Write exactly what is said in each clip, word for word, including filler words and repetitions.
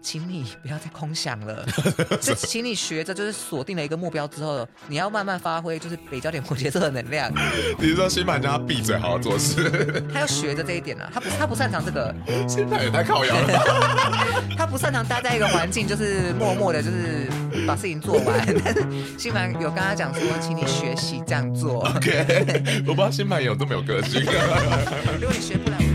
请你不要再空想了，就请你学着，就是锁定了一个目标之后，你要慢慢发挥，就是北焦点摩羯座的能量。 你是说星盘叫他闭嘴，好好做事？ 他要学着这一点啊，他不，他不擅长这个。 星盘也太靠腰了吧？ 他不擅长待在一个环境，就是默默的，就是把事情做完。但是星盘有跟他讲说，请你学习这样做。 OK， 我不知道星盘有这么有个性。 如果你学不来，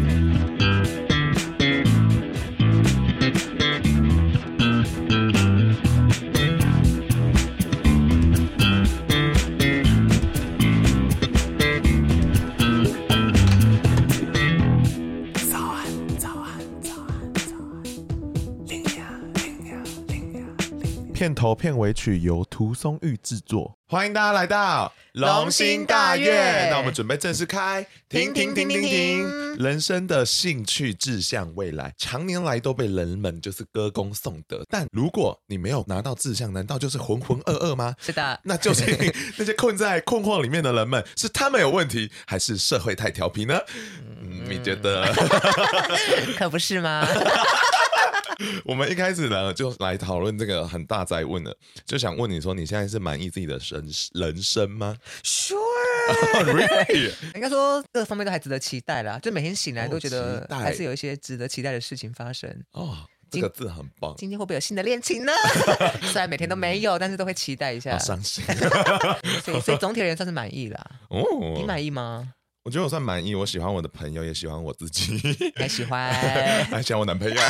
片头片尾曲由涂松玉制作，欢迎大家来到龙兴大悦。 那我们准备正式开，停停停停停！人生的兴趣志向未来，常年来都被人们就是歌功颂德。但如果你没有拿到志向，难道就是浑浑噩噩吗？ 是的。 那究竟那些困在困惑里面的人们，是他们有问题，还是社会太调皮呢？嗯，你觉得？ 可不是吗？ 我们一开始呢就来讨论这个很大哉问了，就想问你说，你现在是满意自己的人人生吗 ？Sure， really？ 应该说各方面都还值得期待啦，就每天醒来都觉哦得还是有一些值得期待的事情发生。 哦，这个字很棒。 今天会不会有新的恋情呢？虽然每天都没有，但是都会期待一下。 好伤心。 所以，所以总体而言算是满意啦。 哦， 你满意吗？ 我觉得我算满意，我喜欢我的朋友，也喜欢我自己， 还喜欢， 还喜欢我男朋友。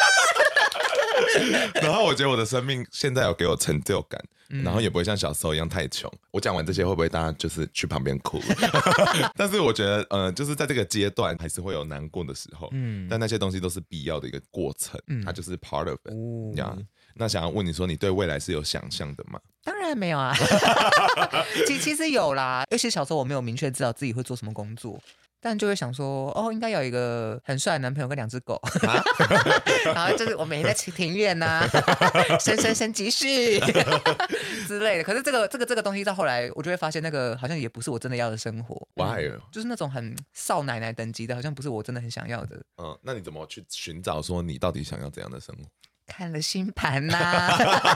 然后我觉得我的生命现在有给我成就感，嗯、然后也不会像小时候一样太穷。我讲完这些会不会大家就是去旁边哭？但是我觉得呃，就是在这个阶段还是会有难过的时候，嗯，但那些东西都是必要的一个过程，嗯、它就是 part of it、哦。呀，那想要问你说，你对未来是有想象的吗？ 当然没有啊，其其实有啦，尤其小时候我没有明确知道自己会做什么工作。但就会想说，哦，应该有一个很帅的男朋友跟两只狗，啊、然后就是我每天在庭院呐、啊，生生生积蓄之类的。可是这个这个这个东西到后来，我就会发现那个好像也不是我真的要的生活。 Why？、 嗯、就是那种很少奶奶等级的，好像不是我真的很想要的。 嗯，那你怎么去寻找说你到底想要怎样的生活？ 看了星盘呐、啊、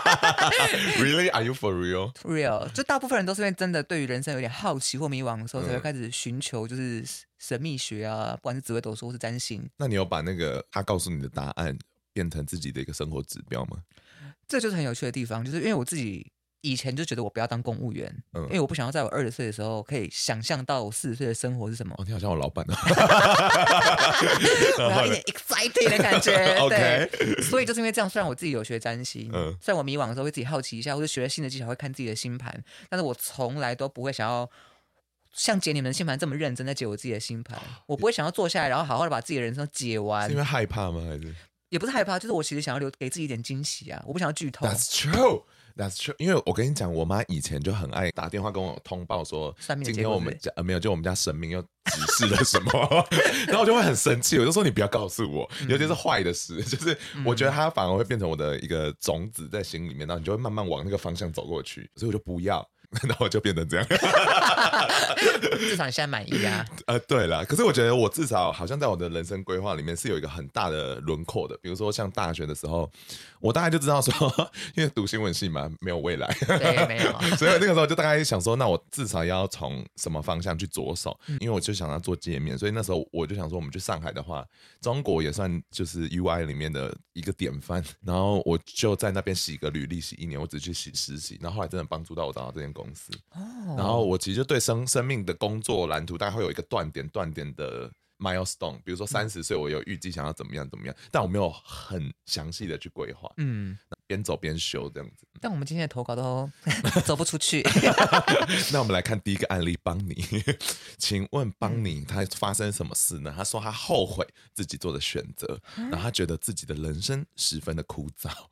Really? Are you for real? Real？ 就大部分人都是因为真的对于人生有点好奇或迷惘的时候，才会开始寻求就是神秘学啊，不管是紫微斗数或是占星。 那你有把那个他告诉你的答案变成自己的一个生活指标吗？ 这就是很有趣的地方，就是因为我自己以前就觉得我不要当公务员，嗯、因为我不想要在我二十岁的时候可以想象到我四十岁的生活是什么。 哦，你好像我老板啊， 我要一点 exciting 的感觉。 OK， 对，所以就是因为这样，虽然我自己有学占星，嗯、虽然我迷惘的时候会自己好奇一下，或者学了新的技巧会看自己的星盘，但是我从来都不会想要像解你们的星盘这么认真在解我自己的星盘。我不会想要坐下来，然后好好的把自己的人生解完。 是因为害怕吗？还是？ 也不是害怕，就是我其实想要留给自己一点惊喜啊！我不想要剧透。 That's true, that's true。因为我跟你讲，我妈以前就很爱打电话跟我通报说，今天我们家呃没有，就我们家神明又指示了什么，然后我就会很生气，我就说你不要告诉我，尤其是坏的事，就是我觉得它反而会变成我的一个种子在心里面，然后你就会慢慢往那个方向走过去，所以我就不要。然后我就变成这样至少你现在满意啊。 呃，对啦，可是我觉得我至少好像在我的人生规划里面是有一个很大的轮廓的。比如说像大学的时候，我大概就知道说，因为读新闻系嘛，没有未来， 对，没有， 所以那个时候就大概想说，那我至少要从什么方向去着手？因为我就想要做界面，所以那时候我就想说，我们去上海的话，中国也算就是 U I 里面的一个典范。然后我就在那边洗个履历，洗一年，我只去洗实习，然后后来真的帮助到我找到这间公司。哦、然后我其实就对生生命的工作蓝图大概会有一个断点断点的 milestone， 比如说三十岁我有预计想要怎么样怎么样，但我没有很详细的去规划，嗯，边走边修这样子。 但我们今天的投稿都走不出去。 那我们来看第一个案例，邦尼，请问邦尼他发生什么事呢？他说他后悔自己做的选择，然后他觉得自己的人生十分的枯燥。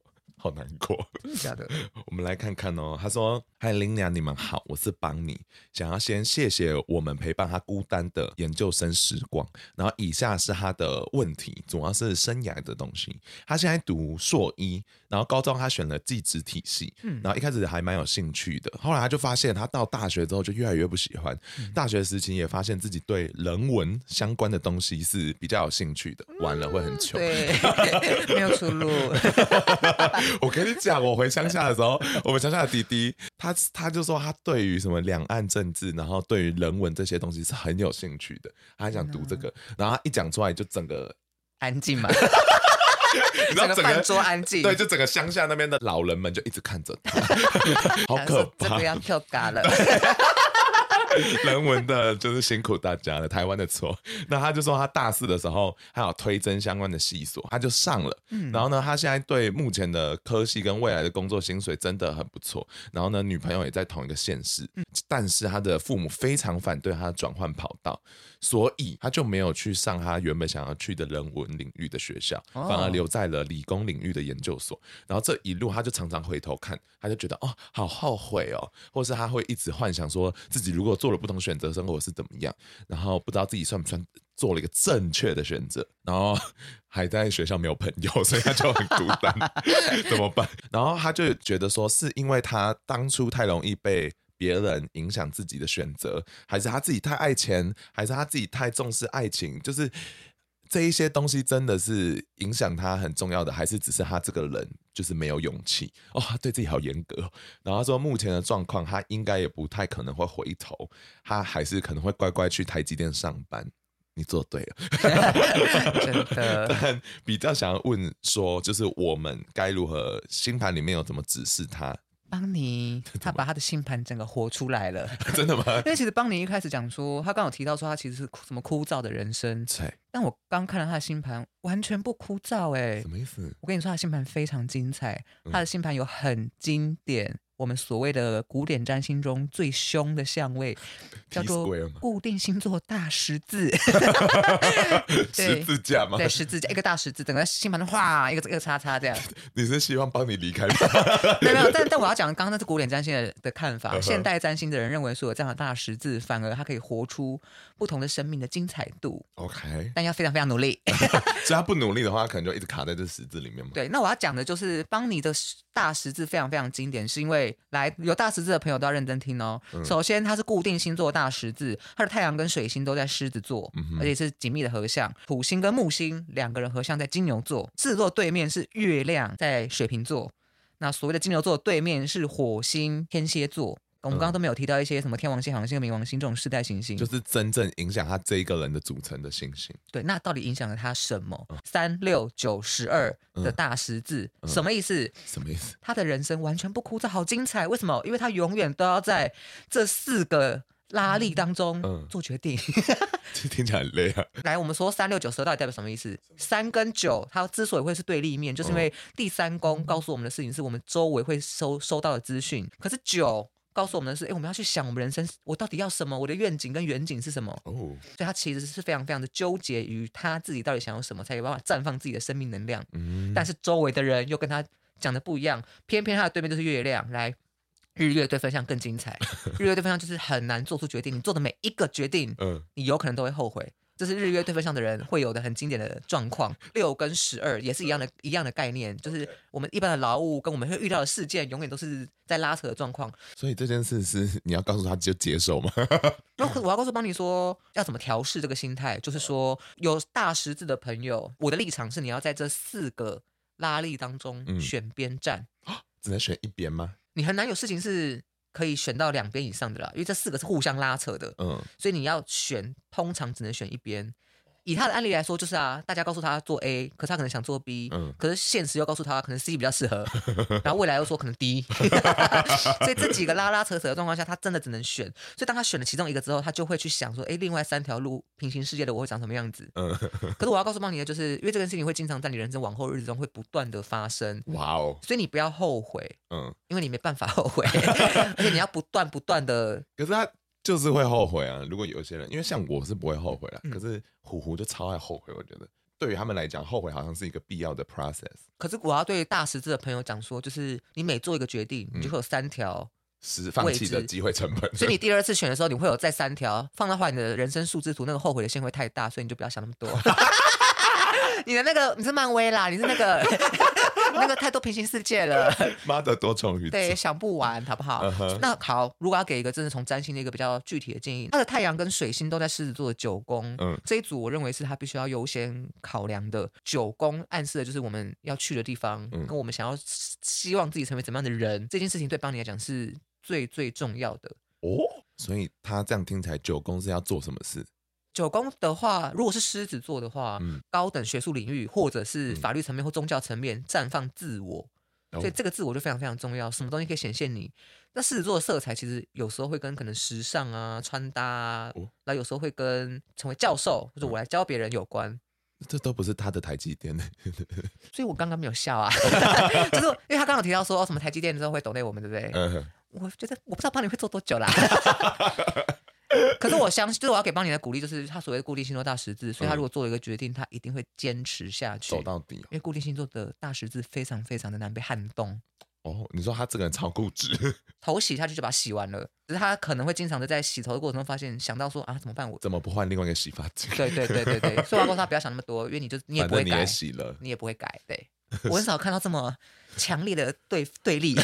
好难过。 真的假的？ 我们来看看哦。他说：“嗨，林娘，你们好，我是邦尼，想要先谢谢我们陪伴他孤单的研究生时光。然后以下是他的问题，主要是生涯的东西。他现在读硕一，然后高中他选了技职体系，嗯，然后一开始还蛮有兴趣的，后来他就发现他到大学之后就越来越不喜欢。嗯、大学时期也发现自己对人文相关的东西是比较有兴趣的，完了会很穷， 对，没有出路。 我跟你讲，我回乡下的时候，我们乡下的弟弟，他他就说他对于什么两岸政治，然后对于人文这些东西是很有兴趣的，他还想读这个，然后他一讲出来就整个安静嘛。 你知道整个饭桌安静， 对，就整个乡下那边的老人们就一直看着他，好可怕， 这个要跳嘎了。 人文的就是辛苦大家了，台湾的错。那他就说他大四的时候还有推甄相关的系所，他就上了、嗯、然后呢他现在对目前的科系跟未来的工作薪水真的很不错，然后呢女朋友也在同一个县市、嗯、但是他的父母非常反对他转换跑道，所以他就没有去上他原本想要去的人文领域的学校、哦、反而留在了理工领域的研究所。然后这一路他就常常回头看，他就觉得哦好后悔哦，或是他会一直幻想说自己如果做了不同选择生活是怎么样，然后不知道自己算不算做了一个正确的选择，然后还在学校没有朋友，所以他就很孤单怎么办？然后他就觉得说是因为他当初太容易被别人影响自己的选择，还是他自己太爱钱，还是他自己太重视爱情，就是这一些东西真的是影响他很重要的，还是只是他这个人就是没有勇气哦？他对自己好严格、哦、然后他说目前的状况他应该也不太可能会回头，他还是可能会乖乖去台积电上班。你做对了真的。 但比较想要问说就是我们该如何，星盘里面有怎么指示他？ 邦尼他把他的星盘整个活出来了。 真的吗？ 因为其实邦尼一开始讲说他刚有提到说他其实是什么枯燥的人生，但我刚看了他的星盘完全不枯燥。哎， 什么意思？ 我跟你说他的星盘非常精彩，他的星盘有很经典我们所谓的古典占星中最凶的相位，叫做固定星座大十字。 十字架吗？ 对，十字架，一个大十字，整个星盘哗一个一个叉叉这样。 你是希望帮你离开吗？ 没有没有，但但我要讲刚刚那是古典占星 的, 的看法，现代占星的人认为说有这样的大十字，反而它可以活出不同的生命的精彩度。 OK， 但要非常非常努力。 所以他不努力的话，可能就一直卡在这十字里面嘛。 对，那我要讲的就是邦尼的大十字非常非常经典，是因为来有大十字的朋友都要认真听哦。嗯、首先，它是固定星座大十字，它的太阳跟水星都在狮子座，嗯、而且是紧密的合相。土星跟木星两个人合相在金牛座，狮子座对面是月亮在水瓶座。那所谓的金牛座对面是火星天蝎座。我们刚刚都没有提到一些什么天王星、海王星、冥王星这种世代行星， 就是真正影响他这一个人的组成的行星。 对，那到底影响了他什么？三六九十二的大十字、嗯、什么意思？ 什么意思？ 他的人生完全不枯燥，好精彩。为什么？因为他永远都要在这四个拉力当中做决定。 这、嗯、听起来很累啊。 来，我们说三六九十二到底代表什么意思？三跟九，它之所以会是对立面，就是因为第三宫告诉我们的事情是我们周围会收收到的资讯，可是九告诉我们的是，哎，我们要去想我们人生，我到底要什么？我的愿景跟远景是什么？哦，所以他其实是非常非常的纠结于他自己到底想要什么，才有办法绽放自己的生命能量。嗯，但是周围的人又跟他讲的不一样，偏偏他的对面就是月亮。来，日月对分相更精彩，日月对分相就是很难做出决定，你做的每一个决定，嗯，你有可能都会后悔。这是日月对分相的人会有的很经典的状况。六跟十二也是一样的一样的概念，就是我们一般的劳务跟我们会遇到的事件，永远都是在拉扯的状况。 所以这件事是你要告诉他就接受吗？ 我要告诉邦尼说要怎么调试这个心态，就是说有大十字的朋友，我的立场是你要在这四个拉力当中选边站、 嗯、只能选一边吗？ 你很难有事情是可以选到两边以上的啦，因为这四个是互相拉扯的，嗯，所以你要选，通常只能选一边。以他的案例来说，就是啊，大家告诉他做 A， 可是他可能想做 B，嗯，可是现实又告诉他可能 C 比较适合，然后未来又说可能 D， 所以这几个拉拉扯扯的状况下，他真的只能选。所以当他选了其中一个之后，他就会去想说，哎，另外三条路平行世界的我会长什么样子？嗯，可是我要告诉邦尼的就是，因为这件事情会经常在你人生往后日子中会不断的发生。哇哦！所以你不要后悔，嗯，因为你没办法后悔，而且你要不断不断的。 可是他就是会后悔啊！如果有些人，因为像我是不会后悔啦，嗯、可是虎虎就超爱后悔，我觉得对于他们来讲，后悔好像是一个必要的 process。 可是我要对大十字的朋友讲说，就是你每做一个决定，你就会有三条是放弃的机会成本， 所以你第二次选的时候，你会有再三条放到话，你的人生数字图那个后悔的线会太大，所以你就不要想那么多。你的那个你是漫威啦，你是那个那个太多平行世界了， 妈的多重宇宙， 对，想不完好不好？ uh-huh. 那好，如果要给一个真的从占星的一个比较具体的建议，他的太阳跟水星都在狮子座的九宫、嗯、这一组我认为是他必须要优先考量的。九宫暗示的就是我们要去的地方、嗯、跟我们想要希望自己成为怎么样的人，这件事情对邦尼来讲是最最重要的哦。所以他这样听起来九宫是要做什么事？ 九宫的话，如果是狮子座的话、嗯、高等学术领域或者是法律层面或宗教层面绽放自我、嗯、所以这个自我就非常非常重要，什么东西可以显现你。那狮子座的色彩其实有时候会跟可能时尚啊穿搭啊、哦、然后有时候会跟成为教授或者我来教别人有关、嗯， 这都不是他的台积电所以我刚刚没有笑啊就是因为他刚刚有提到说、哦、什么台积电之后会抖内我们对不对、嗯、我觉得我不知道邦尼会做多久啦可是我相信就是我要给邦尼的鼓励就是他所谓的固定星座大十字，所以他如果做了一个决定、嗯、他一定会坚持下去走到底、哦、 因为固定星座的大十字非常非常的难被撼动。 哦，你说他这个人超固执头洗他就就把它洗完了，只是他可能会经常的在洗头的过程中发现想到说啊怎么办，我怎么不换另外一个洗发精？ 对对对对对，所以我要告诉他不要想那么多，因为你就你也不会改， 反正你也洗了， 你也不会改。对，我很少看到这么强烈的对对立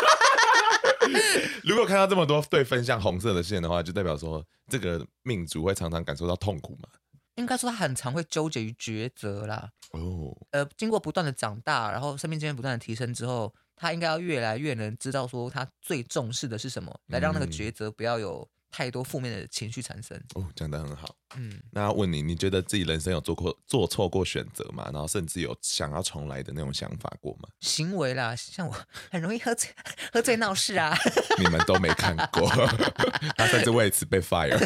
如果看到这么多对分像红色的线的话，就代表说这个命主会常常感受到痛苦嘛？ 应该说他很常会纠结于抉择啦。哦，呃，经过不断的长大，然后生命经验不断的提升之后，他应该要越来越能知道说他最重视的是什么，来让那个抉择不要有太多负面的情绪产生。 哦，讲得很好。嗯，那要问你，你觉得自己人生有做过做错过选择吗？然后甚至有想要重来的那种想法过吗？ 行为啦，像我很容易喝醉，喝醉闹事啊。 你们都没看过，他甚至为此被 fire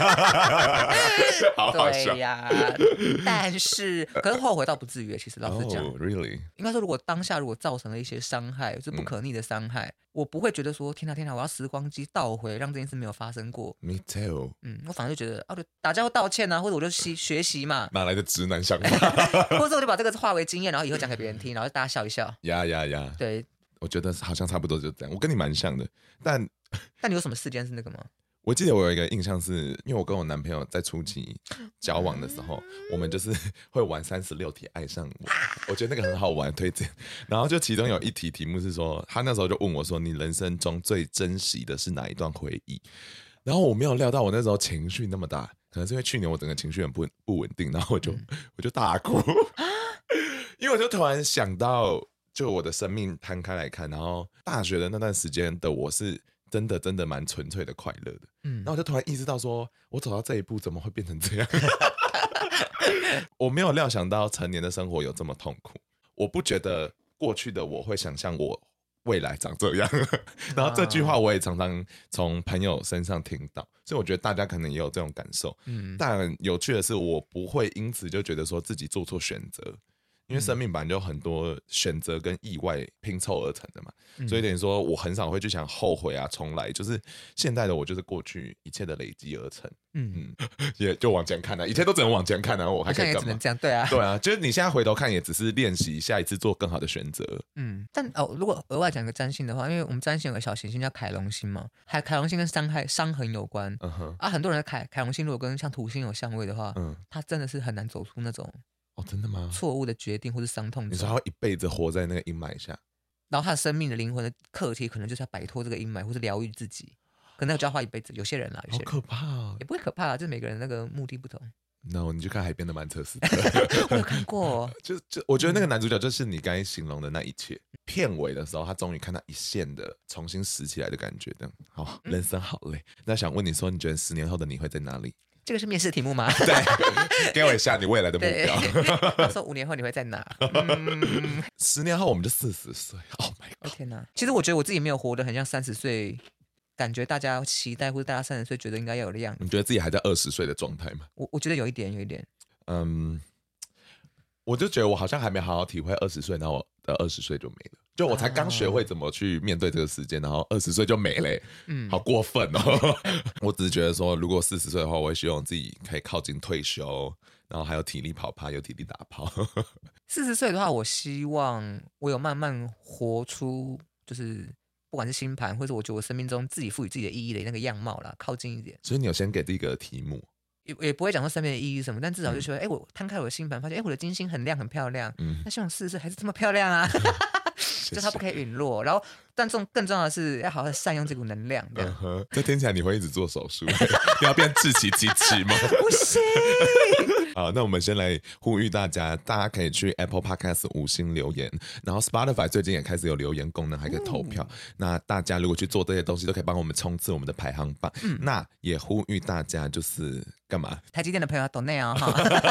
好好笑。 对呀，但是可是后悔倒不至于，其实老实讲、 oh, really? 应该说如果当下如果造成了一些伤害，是不可逆的伤害、嗯、我不会觉得说天哪天哪我要时光机倒回让这件事没有发生过。 Me too。 嗯，我反而就觉得啊，打架会道歉啊，或者我就学习嘛， 哪来的直男想法或者我就把这个化为经验，然后以后讲给别人听，然后大家笑一笑。 呀呀呀， 对， 我觉得好像差不多就这样。我跟你蛮像的，但但你有什么事件是那个吗？ 我记得我有一个印象是，因为我跟我男朋友在初期交往的时候，我们就是会玩三十六题爱上我，我觉得那个很好玩，推荐。然后就其中有一题题目是说，他那时候就问我说：“你人生中最珍惜的是哪一段回忆？”然后我没有料到我那时候情绪那么大，可能是因为去年我整个情绪很不不稳定，然后我就、嗯、我就大哭，因为我就突然想到，就我的生命摊开来看，然后大学的那段时间的我是。真的真的蛮纯粹的快乐的，嗯，然后我就突然意识到说，我走到这一步怎么会变成这样？我没有料想到成年的生活有这么痛苦，我不觉得过去的我会想象我未来长这样。然后这句话我也常常从朋友身上听到，所以我觉得大家可能也有这种感受。嗯，但有趣的是，我不会因此就觉得说自己做错选择。因为生命本来就有很多选择跟意外拼凑而成的嘛、嗯、所以等于说我很少会去想后悔啊重来，就是现在的我就是过去一切的累积而成。嗯嗯，也就往前看啊，一切都只能往前看啊，我还可以干嘛？ 也只能这样，对啊， 对啊，就是你现在回头看也只是练习下一次做更好的选择。 嗯，但哦，如果额外讲个占星的话，因为我们占星有个小行星叫凯龙星嘛，还凯龙星跟伤害伤痕有关。嗯哼，啊，很多人的凯凯龙星如果跟像土星有相位的话，嗯，他真的是很难走出那种。 哦，真的吗？ 错误的决定或是伤痛， 你说他会一辈子活在那个阴霾下， 然后他的生命的灵魂的课题可能就是要摆脱这个阴霾，或是疗愈自己，可能就要花一辈子。有些人啦，有些人好可怕哦， 也不会可怕啦，就是每个人那个目的不同。 No， 你去看海边的曼彻斯特， 我有看过。 就就我觉得那个男主角就是你刚才形容的那一切。片尾的时候，他终于看到一线的重新拾起来的感觉，这样好，人生好累。那想问你说，你觉得十年后的你会在哪里？ 这个是面试题目吗？ 对，给我一下你未来的目标。 他说五年后你会在哪？ 嗯、十年后我们就四十岁。Oh my god！ 天哪！其实我觉得我自己没有活得很像三十岁，感觉大家期待或者大家三十岁觉得应该要有的样子。 你觉得自己还在二十岁的状态吗？ 我我觉得有一点，有一点。 嗯，我就觉得我好像还没好好体会二十岁，然后我的二十岁就没了。就我才刚学会怎么去面对这个时间，然后二十岁就没了、欸，嗯，好过分哦！我只是觉得说，如果四十岁的话，我会希望自己可以靠近退休， 然后还有体力跑趴，有体力打炮。 四十岁的话，我希望我有慢慢活出，就是不管是星盘，或者我觉得我生命中自己赋予自己的意义的那个样貌啦，靠近一点。 所以你有先给这个题目， 也也不会讲说生命的意义是什么，但至少就觉得，哎、嗯，我摊开我的星盘，发现，哎，我的金星很亮很漂亮，嗯，那希望四十岁还是这么漂亮啊。就它不可以陨落，然后但重更重要的是要好好的善用这股能量。这样、 uh-huh. 这听起来你会一直做手术，要变志奇机器吗？ 不行。 好，那我们先来呼吁大家，大家可以去 Apple Podcast 五星留言，然后 Spotify 最近也开始有留言功能，还可以投票。嗯、那大家如果去做这些东西，都可以帮我们冲刺我们的排行榜。嗯、那也呼吁大家就是干嘛？ 台积电的朋友要 donate 哦。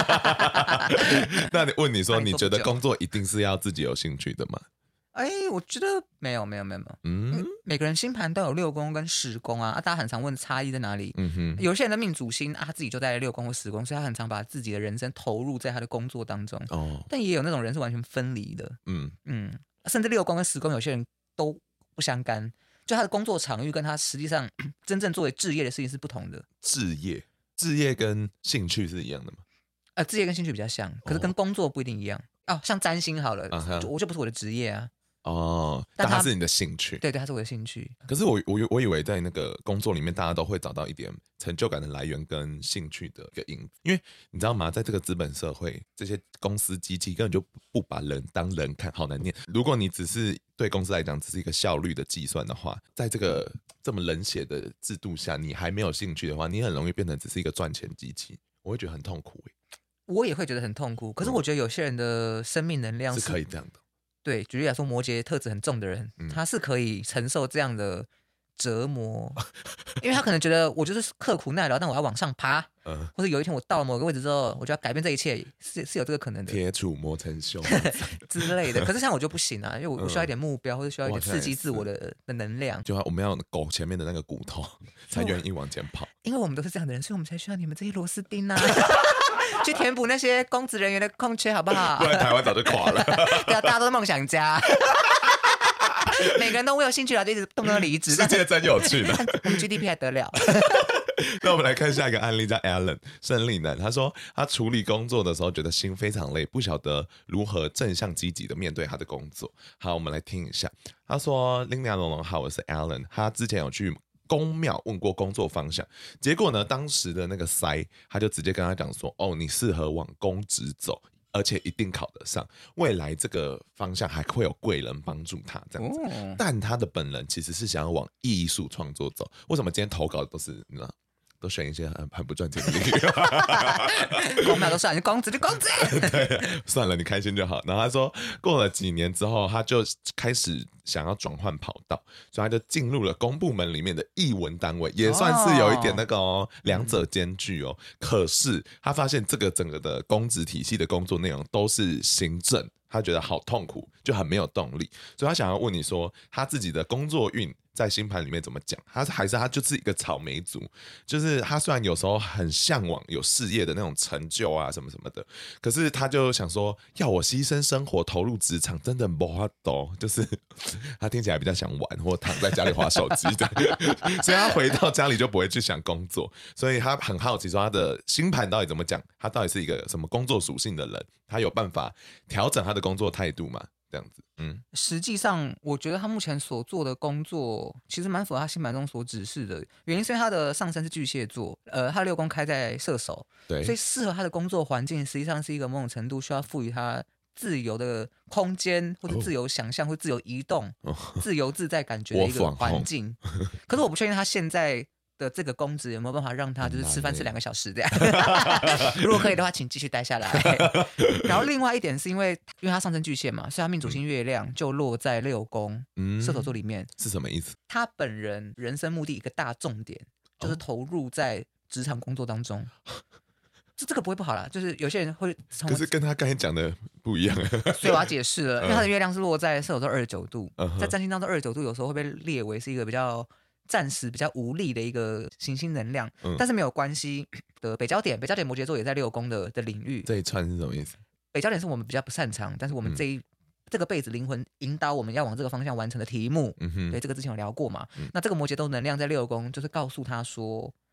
那你问你说，你觉得工作一定是要自己有兴趣的吗？ 哎，我觉得没有没有没有没有，嗯，每个人星盘都有六宫跟十宫啊，啊，大家很常问差异在哪里。嗯哼，有些人的命主星啊，他自己就在六宫或十宫，所以他很常把自己的人生投入在他的工作当中。哦，但也有那种人是完全分离的。嗯嗯，甚至六宫跟十宫，有些人都不相干，就他的工作场域跟他实际上真正作为志业的事情是不同的。 志业，志业跟兴趣是一样的吗？ 呃，志业跟兴趣比较像，可是跟工作不一定一样。哦，哦像占星好了，uh-huh. 就我就不是我的职业啊。 哦，但它是你的兴趣， 对对，它是我的兴趣。 可是我我我以为在那个工作里面，大家都会找到一点成就感的来源跟兴趣的一个因子，因为你知道吗，在这个资本社会，这些公司机器根本就不把人当人看，好难念。如果你只是对公司来讲只是一个效率的计算的话，在这个这么冷血的制度下，你还没有兴趣的话，你很容易变成只是一个赚钱机器，我会觉得很痛苦、欸、 我也会觉得很痛苦。可是我觉得有些人的生命能量是, 是可以这样的。 对，举例来说，摩羯特质很重的人、嗯，他是可以承受这样的折磨，因为他可能觉得我就是刻苦耐劳，但我要往上爬，嗯、或者有一天我到了某个位置之后，我就要改变这一切，是是有这个可能的。 铁杵磨成针之类的。可是像我就不行啊，因为我需要一点目标，嗯、或者需要一点刺激自我的的能量。 就我们要狗前面的那个骨头，才愿意往前跑。 因为我们都是这样的人，所以我们才需要你们这些螺丝钉啊。去填补那些公职人员的空缺，好不好？ 不然台湾早就垮了。 对啊，大家都是梦想家，每个人都为有兴趣了就一直动不动离职。 世界真有趣的， 我们 G D P 还得了。 那我们来看下一个案例，叫 Alan 胜利男。他说他处理工作的时候觉得心非常累，不晓得如何正向积极的面对他的工作。好，我们来听一下。他说：林娘龙龙好，我是 Alan。他之前有去公庙问过工作方向，结果呢，当时的那个塞他就直接跟他讲说：哦，你适合往公职走，而且一定考得上，未来这个方向还会有贵人帮助他这样子。哦、但他的本人其实是想要往艺术创作走。为什么今天投稿的都是你知道？都选一些 很, 很不赚钱的领域， 公庙都算，公职就公职， 对，算了，你开心就好。然后他说，过了几年之后，他就开始想要转换跑道，所以他就进入了公部门里面的艺文单位，也算是有一点那个哦，两者兼具哦。可是他发现这个整个的公职体系的工作内容都是行政，他觉得好痛苦，就很没有动力，所以他想要问你说，他自己的工作运在星盘里面怎么讲？他还是他就是一个草莓族，就是他虽然有时候很向往有事业的那种成就啊什么什么的，可是他就想说，要我牺牲生活投入职场，真的没法度，就是他听起来比较想玩，或躺在家里滑手机的，所以他回到家里就不会去想工作，所以他很好奇说他的星盘到底怎么讲，他到底是一个什么工作属性的人，他有办法调整他的工作态度吗？这样子，嗯， 实际上我觉得他目前所做的工作其实蛮符合他星盘中所指示的，原因是因为他的上升是巨蟹座，呃，他的六宫开在射手，对，所以适合他的工作环境实际上是一个某种程度需要赋予他自由的空间，或者自由想象，或者自由移动、哦、自由自在感觉的一个环境。可是我不确定他现在的这个公职有没有办法让他就是吃饭吃两个小时这样如果可以的话请继续待下来然后另外一点是因为因为他上升巨蟹嘛，所以他命主星月亮就落在六宫、嗯、射手座里面。 是什么意思？ 他本人人生目的一个大重点就是投入在职场工作当中、哦、这这个不会不好啦，就是有些人会可是跟他刚才讲的不一样所以我要解释了，因为他的月亮是落在射手座二十九度、嗯、在占星当中二十九度有时候会被列为是一个比较暂时比较无力的一个行星能量、嗯、但是没有关系的。北焦点北焦点摩羯座也在六宫 的, 的领域。 这一串是什么意思？ 北焦点是我们比较不擅长，但是我们这一、嗯、这个辈子灵魂引导我们要往这个方向完成的题目、嗯、对，这个之前有聊过嘛、嗯、那这个摩羯座能量在六宫就是告诉他说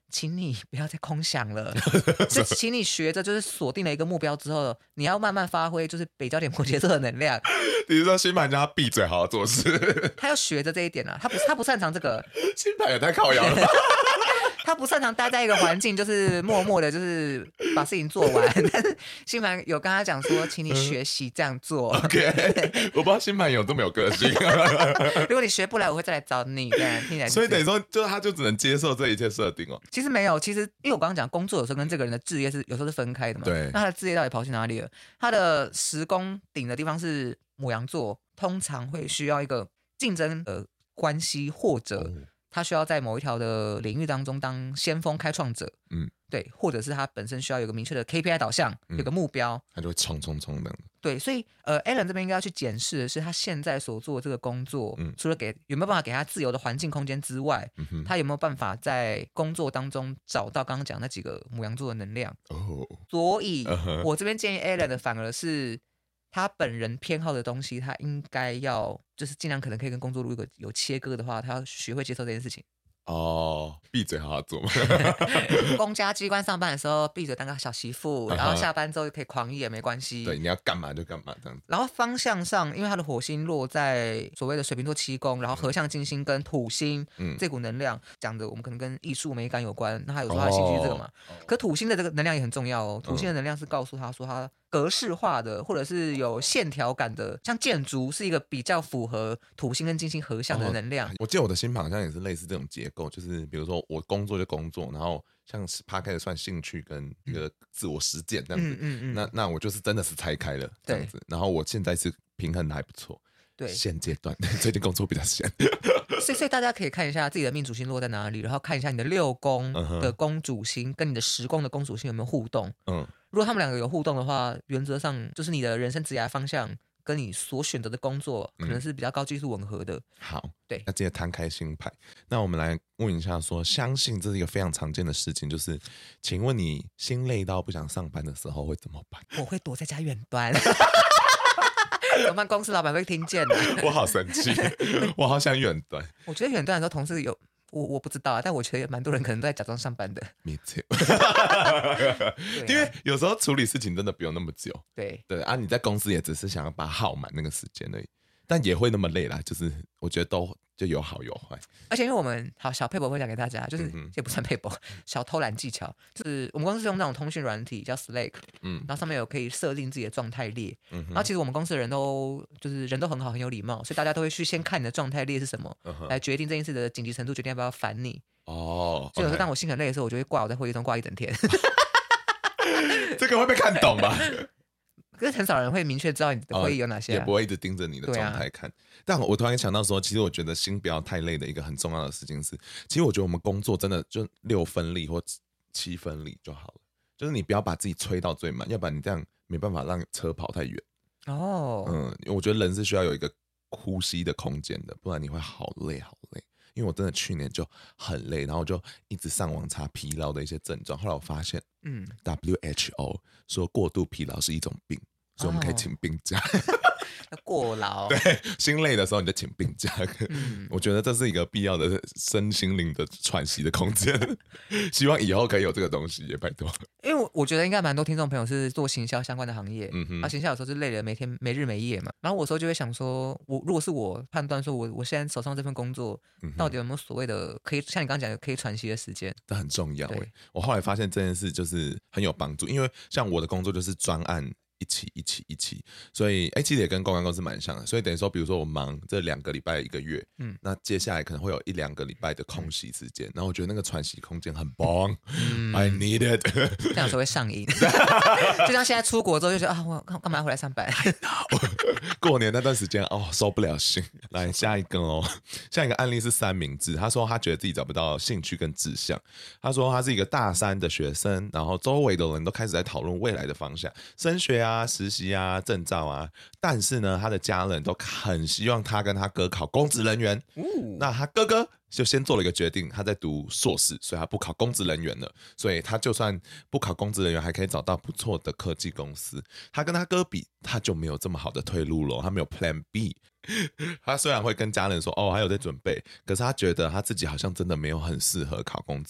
请你不要再空想了，是请你学着就是锁定了一个目标之后，你要慢慢发挥就是北焦点摩羯座的能量。 你是说星盘叫他闭嘴好好做事？ 他要学着这一点啊，他不他不擅长这个。 星盘也太靠腰了吧。 他不擅长待在一个环境，就是默默的，就是把事情做完。但是星盘有跟他讲说，请你学习这样做。 OK， 我不知道星盘有这么有个性。 如果你学不来，我会再来找你。对，听起来所以等于说，就他就只能接受这一切设定哦。 其实没有，其实因为我刚刚讲工作有时候跟这个人的志业是有时候是分开的嘛。 对。 那他的志业到底跑去哪里了？他的十宫顶的地方是牡羊座，通常会需要一个竞争的关系，或者。哦，他需要在某一条的领域当中当先锋开创者，嗯，对，或者是他本身需要有个明确的 K P I 导向，嗯，有个目标， 他就会冲冲冲的。 对，所以呃 ，Alan 这边应该要去检视的是他现在所做的这个工作，嗯，除了给有没有办法给他自由的环境空间之外，嗯，他有没有办法在工作当中找到刚刚讲那几个牡羊座的能量？哦，所以、uh-huh. 我这边建议 Alan 的反而是。他本人偏好的东西，他应该要就是尽量可能可以跟工作如果有切割的话，他要学会接受这件事情。 哦，闭嘴好好做嘛。 公家机关上班的时候闭嘴当个小媳妇，然后下班之后就可以狂野也没关系。 对，你要干嘛就干嘛这样子。 然后方向上，因为他的火星落在所谓的水瓶座七宫，然后合相金星跟土星、嗯、这股能量讲的，我们可能跟艺术美感有关。那他有说他的兴趣是这个嘛？哦、可土星的这个能量也很重要哦。土星的能量是告诉他说他格式化的，或者是有线条感的，像建筑是一个比较符合土星跟金星合相的能量。哦、 我记得我的星盘好像也是类似这种结构，就是比如说我工作就工作，然后像 Podcast 算兴趣跟一个自我实践这样子。嗯嗯嗯。那那我就是真的是拆开了这样子，然后我现在是平衡的还不错。对，现阶段最近工作比较闲。 所以，所以大家可以看一下自己的命主星落在哪里，然后看一下你的六宫的宫主星跟你的十宫的宫主星有没有互动。嗯，如果他们两个有互动的话，原则上就是你的人生职业方向跟你所选择的工作可能是比较高技术吻合的。嗯、 好， 对， 那接着摊开星牌，那我们来问一下说，相信这是一个非常常见的事情，就是请问你心累到不想上班的时候会怎么办？ 我会躲在家远端。怎么办？公司老板会听见的。 我好生气，我好想远端。 我觉得远端的时候，同事有我我不知道啊，但我觉得蛮多人可能都在假装上班的。 Me too 。因为有时候处理事情真的不用那么久。 对对啊，你在公司也只是想要把它耗满那个时间而已，但也会那么累啦。就是我觉得都就有好有坏。 而且因为我们好小配博会讲给大家，就是也不算配博，小偷懒技巧，就是我们公司是用那种通讯软体叫 Slack， 嗯，然后上面有可以设定自己的状态列，嗯，然后其实我们公司的人都就是人都很好，很有礼貌，所以大家都会去先看你的状态列是什么，嗯，来决定这件事的紧急程度，决定要不要烦你。哦，所以有时候当我心很累的时候，我就会挂，我在会议中挂一整天。 这个会被看懂吧？ 可是很少人会明确知道你的会议有哪些、啊哦，也不会一直盯着你的状态看。啊、但我突然想到说，其实我觉得心不要太累的一个很重要的事情是，其实我觉得我们工作真的就六分力或七分力就好了，就是你不要把自己催到最满，要不然你这样没办法让车跑太远。哦，嗯，我觉得人是需要有一个呼吸的空间的，不然你会好累好累。因为我真的去年就很累，然后就一直上网查疲劳的一些症状，后来我发现，嗯 ，W H O 说过度疲劳是一种病，所以我们可以请病假。 过劳， 对，心累的时候你就请病假。嗯、我觉得这是一个必要的身心灵的喘息的空间。希望以后可以有这个东西，也拜托。 因为我觉得应该蛮多听众朋友是做行销相关的行业，嗯哼，啊，行销有时候是累了，每天没日没夜嘛。然后我有时候就会想说，我如果是我判断说我我现在手上这份工作，嗯、到底有没有所谓的可以像你刚刚讲的可以喘息的时间？ 这很重要哎。我后来发现这件事就是很有帮助，因为像我的工作就是专案。一起一起一起，所以哎，其实也跟公关公司蛮像的。所以等于说，比如说我忙这两个礼拜一个月，嗯，那接下来可能会有一两个礼拜的空隙时间，然后我觉得那个喘息空间很棒、嗯、，I need it。 这样说会上瘾，就像现在出国之后就觉得啊，我干嘛要回来上班？ 过年那段时间哦，收不了心。来下一个哦，下一个案例是三明治，他说他觉得自己找不到兴趣跟志向。他说他是一个大三的学生，然后周围的人都开始在讨论未来的方向，升学啊。啊，实习啊，证照啊，但是呢，他的家人都很希望他跟他哥考公职人员。哦、那他哥哥就先做了一个决定，他在读硕士，所以他不考公职人员了。所以他就算不考公职人员，还可以找到不错的科技公司。他跟他哥比，他就没有这么好的退路了，他没有 Plan B。他虽然会跟家人说，哦，还有在准备，可是他觉得他自己好像真的没有很适合考公职。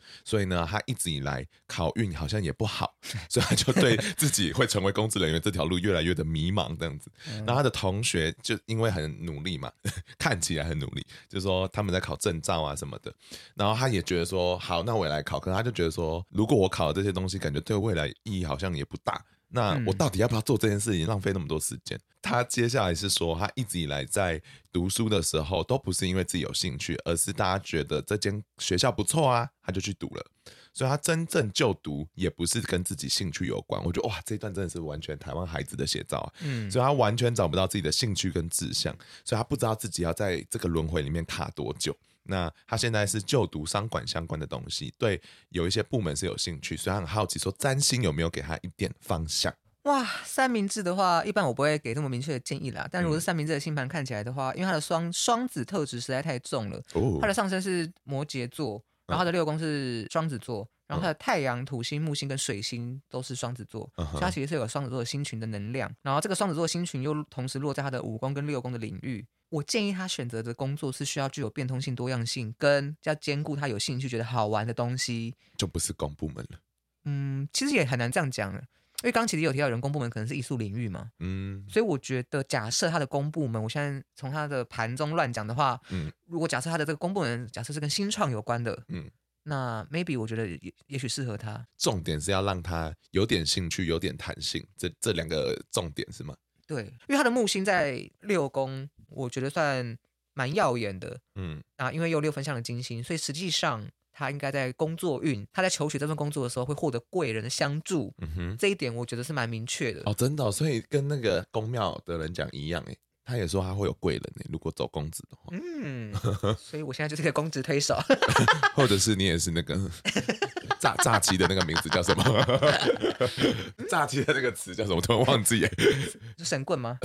所以呢，他一直以来考运好像也不好，所以他就对自己会成为公职人员这条路越来越的迷茫这样子。然后他的同学就因为很努力嘛，看起来很努力，就是说他们在考证照啊什么的，然后他也觉得说好，那我也来考，可是他就觉得说，如果我考的这些东西，感觉对未来意义好像也不大。那我到底要不要做这件事情，浪费那么多时间？他接下来是说，他一直以来在读书的时候，都不是因为自己有兴趣，而是大家觉得这间学校不错啊，他就去读了。所以他真正就读也不是跟自己兴趣有关。我觉得哇，这一段真的是完全台湾孩子的写照啊。嗯，所以他完全找不到自己的兴趣跟志向，所以他不知道自己要在这个轮回里面卡多久。那他现在是就读商管相关的东西，对有一些部门是有兴趣，所以他很好奇说占星有没有给他一点方向。 哇，三明治的话，一般我不会给这么明确的建议啦。但如果是三明治的星盘看起来的话，因为他的双双子特质实在太重了，哦、他的上升是摩羯座，然后他的六宫是双子座，然后他的太阳、土星、木星跟水星都是双子座，嗯、所以他其实是有双子座的星群的能量。然后这个双子座的星群又同时落在他的五宫跟六宫的领域。我建议他选择的工作是需要具有变通性、多样性，跟要兼顾他有兴趣、觉得好玩的东西， 就不是公部门了。 嗯，其实也很难这样讲了，因为刚刚其实有提到人工部门可能是艺术领域嘛，嗯，所以我觉得假设他的公部门，我现在从他的盘中乱讲的话，嗯，如果假设他的这个公部门假设是跟新创有关的，嗯，那 maybe 我觉得 也, 也许适合他。 重点是要让他有点兴趣、有点弹性，这这两个重点是吗？ 对，因为他的木星在六宫，我觉得算蛮耀眼的，嗯啊，因为有六分相的金星，所以实际上他应该在工作运，他在求取这份工作的时候会获得贵人的相助，嗯哼，这一点我觉得是蛮明确的。 哦，真的、哦，所以跟那个宫庙的人讲一样，哎，他也说他会有贵人，哎，如果走公职的话， 嗯，所以我现在就是个公职推手， 或者是你也是那个。炸炸鸡的那个名字叫什么？炸鸡的那个词叫什么？突然忘记耶。 是神棍吗？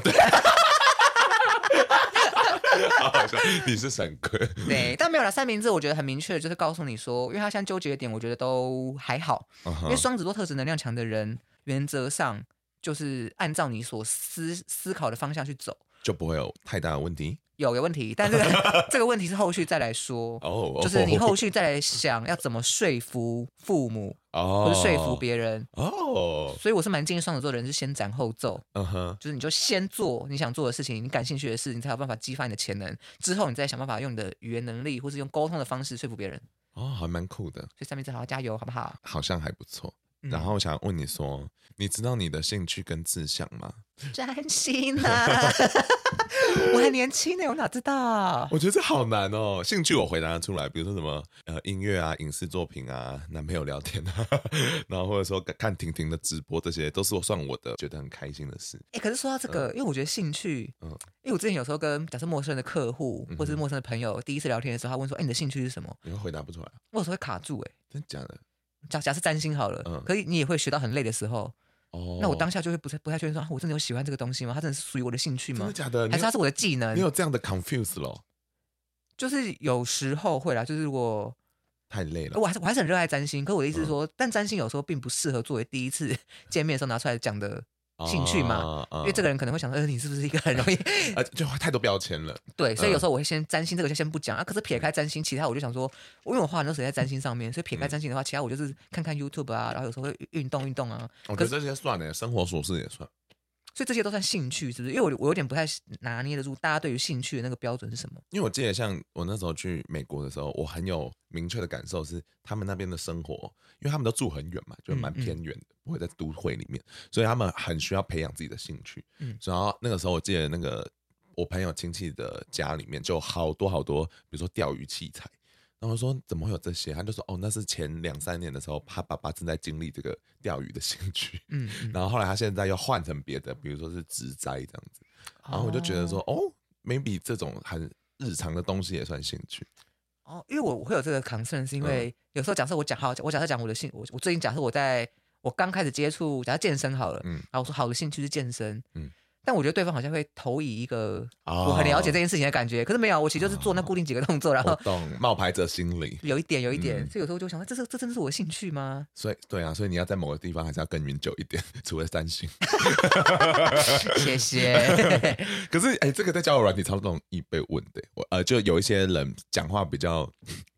好好笑，你是神棍。 对，但没有了三明治，我觉得很明确的就是告诉你说，因为他现在纠结的点，我觉得都还好。Uh-huh. 因为双子座特质能量强的人，原则上就是按照你所思思考的方向去走， 就不会有太大的问题。 有有问题，但是这个问题是后续再来说， oh, 就是你后续再来想要怎么说服父母， oh, 或者说服别人哦。Oh. 所以我是蛮建议双子座的人是先斩后奏， uh-huh. 就是你就先做你想做的事情，你感兴趣的事，你才有办法激发你的潜能，之后你再想办法用你的语言能力或是用沟通的方式说服别人。 哦，还蛮酷的。 所以三明治好好加油，好不好？ 好像还不错。然后我想问你说，你知道你的兴趣跟志向吗？ 占星啊，我还年轻呢，我哪知道？ 我觉得这好难哦。兴趣我回答得出来，比如说什么呃音乐啊、影视作品啊、男朋友聊天啊，然后或者说看婷婷的直播，这些都是我算我的觉得很开心的事。 哎、欸，可是说到这个，嗯、因为我觉得兴趣，嗯，因为我之前有时候跟假设陌生的客户或者是陌生的朋友、嗯、第一次聊天的时候，他问说：“哎、欸，你的兴趣是什么？” 你会回答不出来， 我有时候会卡住、欸，哎， 真假的？ 假假设占星好了，嗯，可以你也会学到很累的时候。哦，那我当下就会不太不太确定说、啊，我真的有喜欢这个东西吗？它真的是属于我的兴趣吗？ 真的假的？ 还是它是我的技能？ 你有这样的 confuse 咯？ 就是有时候会啦，就是如果太累了， 我还是我还是很热爱占星。可是我的意思是说，嗯、但占星有时候并不适合作为第一次见面的时候拿出来讲的兴趣嘛，哦哦、因为这个人可能会想说，呃，你是不是一个很容易， 呃，就太多标签了。 对，所以有时候我会先占星这个就先不讲啊。可是撇开占星，其他我就想说，因为我花很多时间在占星上面，所以撇开占星的话，其他我就是看看 YouTube 啊，然后有时候会运动运动啊。 我觉得这些算的，生活琐事也算。 所以这些都算兴趣，是不是？因为我我有点不太拿捏得住大家对于兴趣的那个标准是什么。 因为我记得像我那时候去美国的时候，我很有明确的感受是，他们那边的生活，因为他们都住很远嘛，就蛮偏远的，嗯嗯，不会在都会里面，所以他们很需要培养自己的兴趣。嗯，然后那个时候我记得那个我朋友亲戚的家里面就好多好多，比如说钓鱼器材。然后我说怎么会有这些？他就说哦，那是前两三年的时候，他爸爸正在经历这个钓鱼的兴趣。嗯，嗯然后后来他现在又换成别的，比如说是植栽这样子。然后我就觉得说，哦, 哦 ，maybe 这种很日常的东西也算兴趣。 哦，因为我我会有这个 concern， 是因为有时候假设我讲好，我假设讲我的兴，我我最近假设我在我刚开始接触，假设健身好了，嗯，然后我说好，我的兴趣是健身，嗯。但我觉得对方好像会投以一个我很了解这件事情的感觉，哦、可是没有，我其实就是做那固定几个动作，然后我懂冒牌者心理， 有一点有一点，嗯、所以有时候就想说，这是这真的是我的兴趣吗？ 所以对啊，所以你要在某个地方还是要耕耘久一点，除了占星。 谢谢。 可是哎、欸，这个在交友软体超容易被问的，我呃，就有一些人讲话比较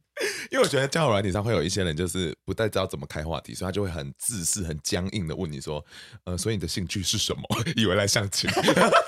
因为我觉得交友软体上会有一些人就是不太知道怎么开话题，所以他就会很自私、很僵硬的问你说，呃，所以你的兴趣是什么？以为来相亲，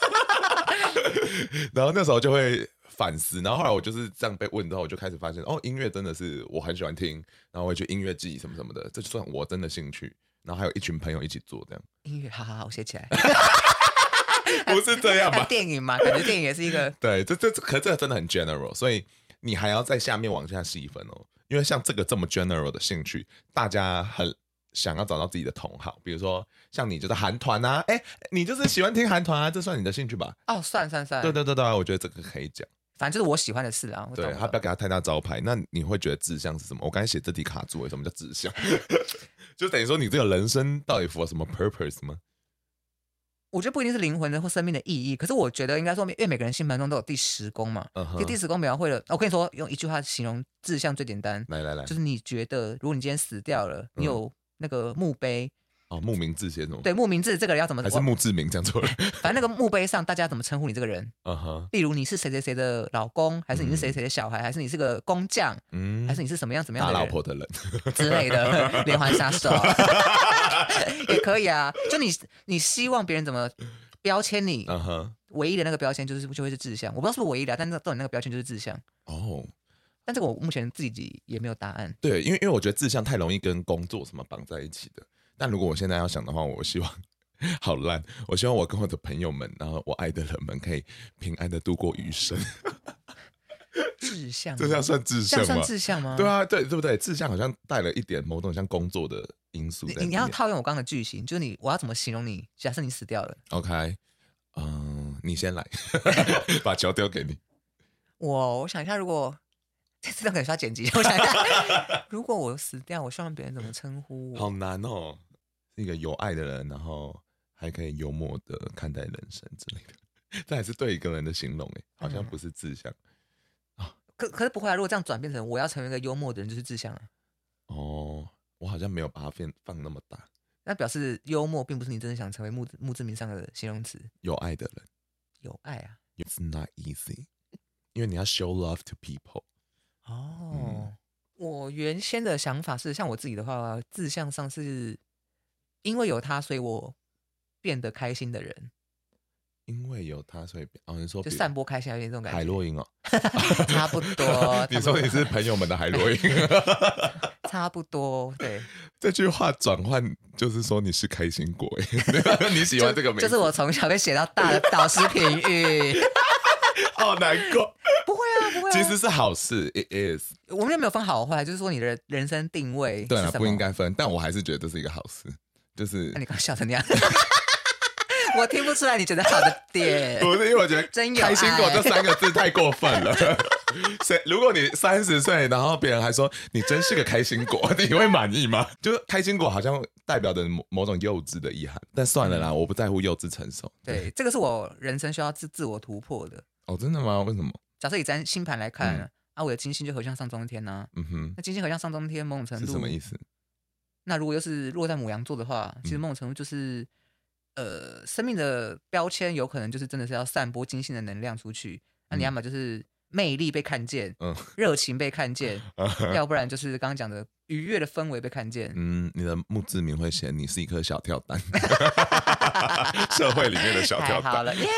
然后那时候就会反思，然后后来我就是这样被问之后，我就开始发现，哦，音乐真的是我很喜欢听，然后我会去音乐季什么什么的，这就算我真的兴趣。然后还有一群朋友一起做这样。 音乐，好好好，我写起来。 不是这样吧？ 电影嘛，感觉电影也是一个。 对，这这可是这个真的很 general， 所以你还要在下面往下细分哦。因为像这个这么 general 的兴趣，大家很想要找到自己的同好，比如说像你就是韩团啊，哎，你就是喜欢听韩团啊，这算你的兴趣吧？ 哦，算算算。 对对对对，我觉得这个可以讲。 反正就是我喜欢的事啊。 对，他不要给他太大招牌。那你会觉得志向是什么？我刚才写这题卡住了，什么叫志向？就等于说你这个人生到底符合什么 purpose 吗？ 我觉得不一定是灵魂的或生命的意义，可是我觉得应该说，因为每个人星盘中都有第十宫嘛。嗯、uh huh. 第十宫描绘了，我跟你说，用一句话形容志向最简单。 来来来， 就是你觉得，如果你今天死掉了，你有那个墓碑。 哦，墓名字写什么？ 对，墓名字这个人要怎么？ 还是墓志铭讲错了？ 反正那个墓碑上大家怎么称呼你这个人？嗯哼、uh。Huh. 例如你是谁谁谁的老公，还是你是谁谁的小孩，嗯、还是你是个工匠，嗯，还是你是什么样什么样的人？ 打老婆的人之类的，连环杀手也可以啊。就你你希望别人怎么标签你？嗯哼、uh。huh. 唯一的那个标签就是就会是志向，我不知道是不是唯一的、啊，但是到你那个标签就是志向。哦。但这个我目前自己也没有答案。 对，因为因为我觉得志向太容易跟工作什么绑在一起的。但如果我现在要想的话，我希望好烂，我希望我跟我的朋友们，然后我爱的人们可以平安的度过余生。 志向， 这样算志向吗？ 这样算志向吗？ 对啊，对对不对？志向好像带了一点某种像工作的因素在里面。 你你要套用我刚刚的句型，就是你我要怎么形容你？假设你死掉了 ，OK， 嗯、呃，你先来，把球丢给你。 我我想一下，如果这次可能需要剪辑，我想一下，如果我死掉，我希望别人怎么称呼我？ 好难哦，是一个有爱的人，然后还可以幽默的看待人生之类的，这还是对一个人的形容哎，好像不是志向。 嗯啊、可可是不会啊，如果这样转变成我要成为一个幽默的人，就是志向啊。哦， 我好像没有把它放放那么大。 那表示幽默并不是你真的想成为墓墓志铭上的形容词。 有爱的人， 有爱啊 ，It's not easy， 因为你要 show love to people。 哦，嗯、我原先的想法是，像我自己的话，志向上是因为有他，所以我变得开心的人。 因为有他，所以哦，你说就散播开心，有点这种感觉。 海洛因哦， 差不多。 你说你是朋友们的海洛因， 差不多。对， 这句话转换就是说你是开心果，你喜欢这个名字， 就, 就是我从小被写到大的导师评语。 好难过。 不会啊，不会、啊。 其实是好事 ，it is。 我们也没有分好坏，就是说你的人生定位是什么。 对啊，不应该分，但我还是觉得这是一个好事，就是。 那你刚笑成那样，我听不出来你觉得好的点。 不是，因为我觉得“ 真有开心果”这三个字太过分了。谁？如果你三十岁，然后别人还说你真是个开心果，你会满意吗？就是开心果好像代表着某某种幼稚的意涵，但算了啦，嗯、我不在乎幼稚成熟。 对，这个是我人生需要自自我突破的。 哦，真的吗？为什么？ 假设以咱星盘来看、嗯、啊，我的金星就合向上中天呐、啊。嗯哼，那金星合向上中天，某种程度是什么意思？ 那如果又是落在牡羊座的话，其实某种程度就是，嗯、呃，生命的标签有可能就是真的是要散播金星的能量出去。那你要么就是魅力被看见，嗯，热情被看见，要不然就是刚刚讲的愉悦的氛围被看见。 嗯，你的墓志铭会写你是一颗小跳蛋，社会里面的小跳蛋。 好了，耶！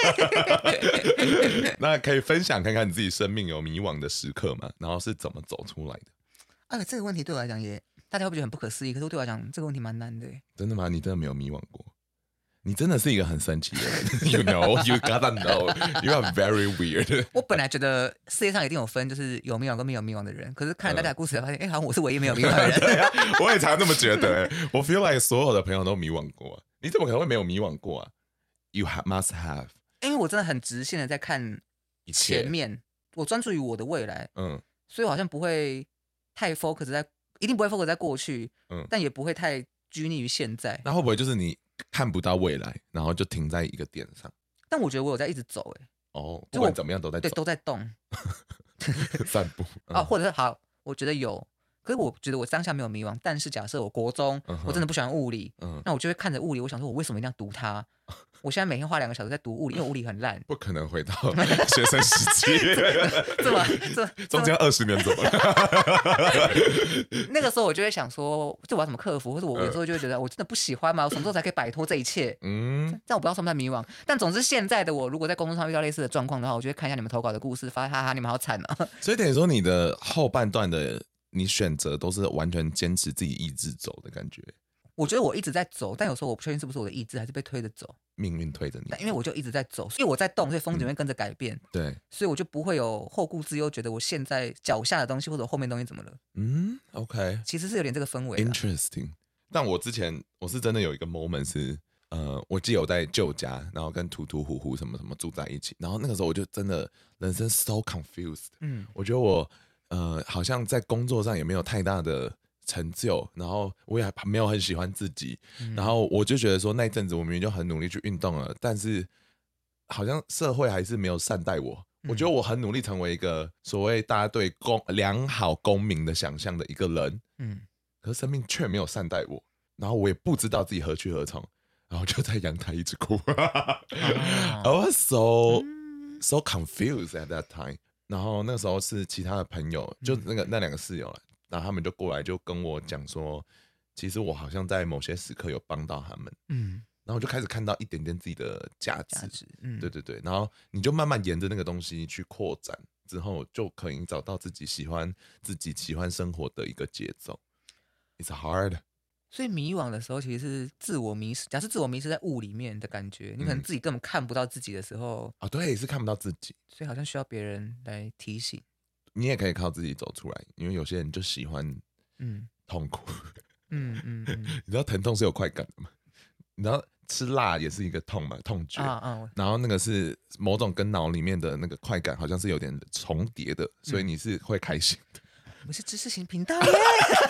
那可以分享看看你自己生命有迷惘的时刻吗？然后是怎么走出来的？ 啊，这个问题对我来讲也，大家会不会觉得很不可思议？可是对我来讲，这个问题蛮难的。 真的吗？你真的没有迷惘过？你真的是一个很神奇的人。You know, you gotta know, you are very weird. 我本来觉得世界上一定有分，就是有迷惘跟没有迷惘的人。可是看了大家的故事才发现，哎、嗯欸，好像我是唯一没有迷惘的人。 对啊，我也常这么觉得。我 feel like 所有的朋友都迷惘过、啊，你怎么可能会没有迷惘过啊 ？You have, must have. 因为我真的很直线的在看前面，我专注于我的未来。嗯，所以我好像不会太 focus 在，一定不会 focus 在过去。嗯，但也不会太拘泥于现在。 那会不会就是你看不到未来，然后就停在一个点上？ 但我觉得我有在一直走、欸，哎， 哦，不管怎么样都在走， 对，都在动， 散步啊、嗯哦，或者是好，我觉得有，可是我觉得我当下没有迷惘。但是假设我国中、嗯、我真的不喜欢物理，嗯、那我就会看着物理，我想说我为什么一定要读它？ 我现在每天花两个小时在读物理，因为物理很烂。 不可能回到学生时期， 这么这中间二十年怎么了？ 那个时候我就会想说，这我要怎么克服？或者我有时候就会觉得，我真的不喜欢吗？我什么时候才可以摆脱这一切？嗯，这样我不知道算不算迷惘。但总之，现在的我如果在工作上遇到类似的状况的话，我就会看一下你们投稿的故事，发现哈哈，你们好惨啊！ 所以等于说，你的后半段的你选择都是完全坚持自己意志走的感觉。 我觉得我一直在走，但有时候我不确定是不是我的意志，还是被推着走。 命运推着你， 但因为我就一直在走，所以我在动，所以风景会跟着改变。嗯、 对， 所以我就不会有后顾之忧，觉得我现在脚下的东西或者后面东西怎么了。 嗯 ，OK， 其实是有点这个氛围。 Interesting。但我之前我是真的有一个 moment 是，呃，我记得我在旧家，然后跟图图虎虎什么什么住在一起，然后那个时候我就真的人生 so confused。嗯，我觉得我呃好像在工作上也没有太大的成就，然后我也没有很喜欢自己，嗯、然后我就觉得说那一阵子我明明就很努力去运动了，但是好像社会还是没有善待我。嗯、我觉得我很努力成为一个所谓大家对公良好公民的想象的一个人，嗯，可是生命却没有善待我，然后我也不知道自己何去何从，然后就在阳台一直哭。I was so so confused at that time。然后那个时候是其他的朋友，就那个那两个室友了。然后他们就过来就跟我讲说，其实我好像在某些时刻有帮到他们，嗯，然后我就开始看到一点点自己的价值，价值嗯，对对对，然后你就慢慢沿着那个东西去扩展，之后就可以找到自己喜欢自己喜欢生活的一个节奏。It's hard。 所以迷惘的时候，其实是自我迷失。假设自我迷失在雾里面的感觉，你可能自己根本看不到自己的时候， 啊、嗯哦，对，是看不到自己， 所以好像需要别人来提醒。 你也可以靠自己走出来，因为有些人就喜欢痛苦。嗯嗯嗯，你知道疼痛是有快感的吗？你知道吃辣也是一个痛嘛，痛觉。啊啊、然后那个是某种跟脑里面的那个快感好像是有点重叠的，所以你是会开心的。 我们是知识型频道耶。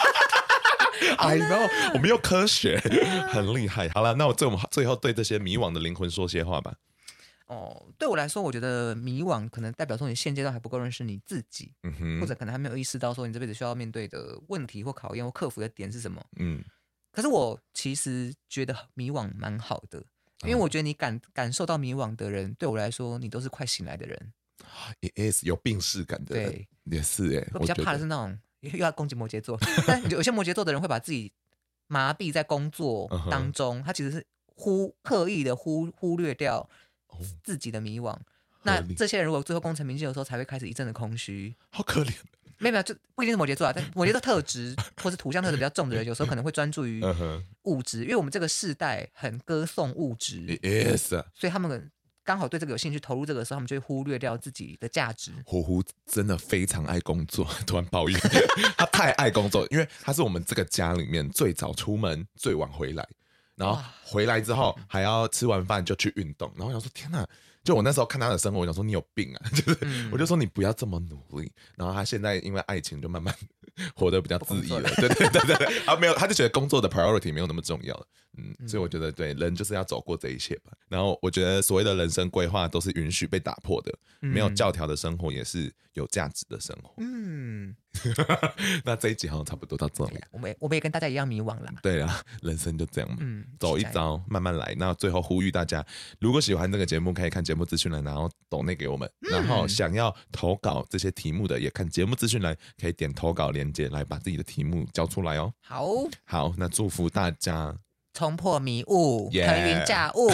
I know， 我们又科学，很厉害。好了，那我最最后对这些迷惘的灵魂说些话吧。 哦，对我来说，我觉得迷惘可能代表说你现阶段还不够认识你自己，嗯哼，或者可能还没有意识到说你这辈子需要面对的问题或考验或克服的点是什么。嗯，可是我其实觉得迷惘蛮好的，因为我觉得你感感受到迷惘的人，对我来说，你都是快醒来的人。 It is 有病识感的人，对，也是哎、欸。 我比较怕的是那种又要攻击摩羯座，但有些摩羯座的人会把自己麻痹在工作当中，他其实是忽刻意的忽忽略掉自己的迷惘。那这些人如果最后功成名就的时候，才会开始一阵的空虚， 好可怜。 没有没有，就不一定是摩羯座啊，但摩羯座特质或是土象特质比较重的人，有时候可能会专注于物质，因为我们这个世代很歌颂物质， yes， 所以他们刚好对这个有兴趣，投入这个的时候，他们就会忽略掉自己的价值。 虎虎真的非常爱工作，突然抱怨，他太爱工作，因为他是我们这个家里面最早出门、最晚回来，然后回来之后还要吃完饭就去运动，然后我想说天哪！就我那时候看他的生活，我想说你有病啊！就是、嗯、我就说你不要这么努力。然后他现在因为爱情就慢慢活得比较恣意了，对对对对对，他没有，他就觉得工作的 priority 没有那么重要了。嗯，嗯所以我觉得对人就是要走过这一切吧。然后我觉得所谓的人生规划都是允许被打破的，嗯、没有教条的生活也是有价值的生活。嗯，那这一集好像差不多到这里。 我们我们也跟大家一样迷惘啦。 对啊，人生就这样嘛，嗯、走一遭，慢慢来。那最后呼吁大家，如果喜欢这个节目，可以看节目资讯栏，然后抖内给我们。嗯、然后想要投稿这些题目的，也看节目资讯栏，可以点投稿连结来把自己的题目交出来哦。 好， 好，那祝福大家冲破迷雾，腾云驾雾。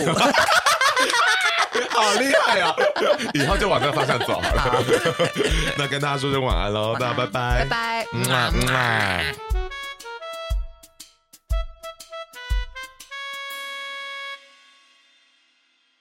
好厉害啊！以后就往这个方向走好了。那跟大家说声晚安喽，大家拜拜， 拜拜， 嗯啊嗯啊。